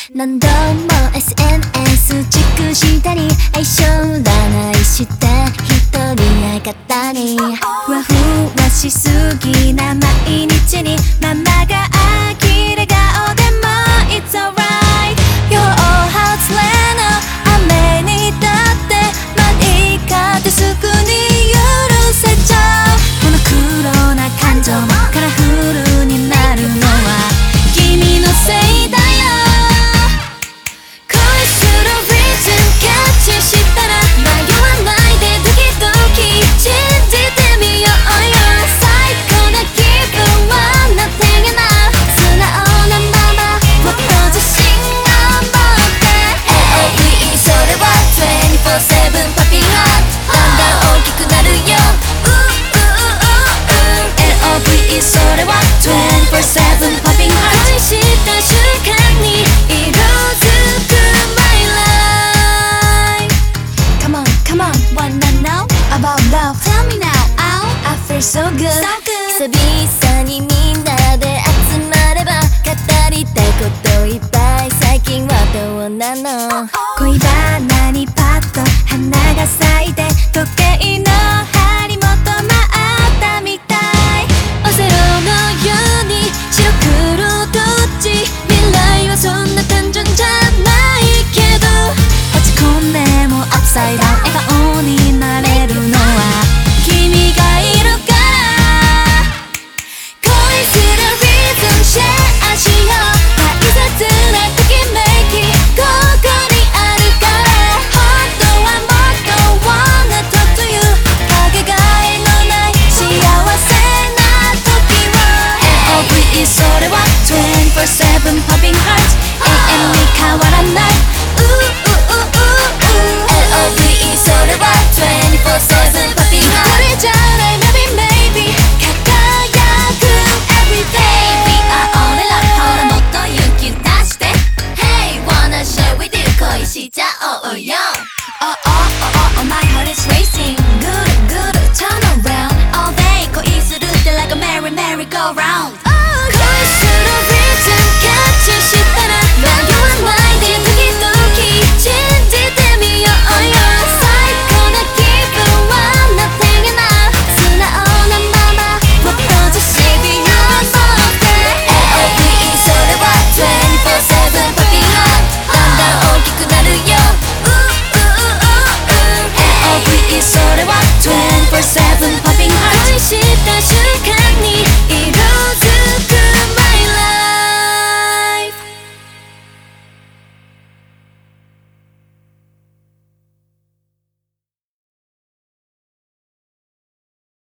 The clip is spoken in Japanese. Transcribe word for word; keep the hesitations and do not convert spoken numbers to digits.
何度も エスエヌエス チェックしたり相性占いして一人相方にふわふわしすぎな毎日にママが呆れ顔でも It's alright Your heart's land 雨にだって何かってすぐに許せちゃうこの黒な感情もカラフルになるのは君のせいだよ恋するリズムキャッチしたら迷わないでドキドキ信じてみようよ最高な気分は Nothing enough 素直なままもっと自信を持って エーオーブイ それは トゥエンティフォーセブン パピーハートだんだん大きくなるよ エーオーブイ それは トゥエンティフォーセブン パピーハート恋した瞬間に色づく My life Come on, come on, wanna know about love Tell me now, ow, I feel so good, so good 久々にみんなで集まれば語りたいこといっぱい最近はどうなの恋バナにパッと花が咲いて時計の針元回ったみたいオセロのように白黒どっち未来はそんな単純じゃないけど落ち込んでもアップサイダー笑顔になれるのは君がいるから恋するリズムシェアしよう大切なときめきここにあるから本当はもっと wanna talk to you かけがえのない幸せな時は エーオーブイ それは トゥエンティフォーセブン Popping Heart 永遠に変わらない エーオーブイ それは トゥエンティフォーセブン Popping Heart 一人じゃない Maybe Maybe 輝く Everyday We are all in love ほらもっと勇気出して Hey wanna share with you 恋しちゃおうよ Oh oh oh oh my heart is racing Good good turn around All day 恋するって like a merry merry go round 恋するリズムキャッチしたら迷わないでドキドキ信じてみようよ最高な気分は Nothing enough 素直なままもっと自信を持って エーオーブイ それは トゥエンティフォーセブン パピーハートだんだん大きくなるよ エーオーブイ それは トゥエンティフォーセブン パピーハート恋した瞬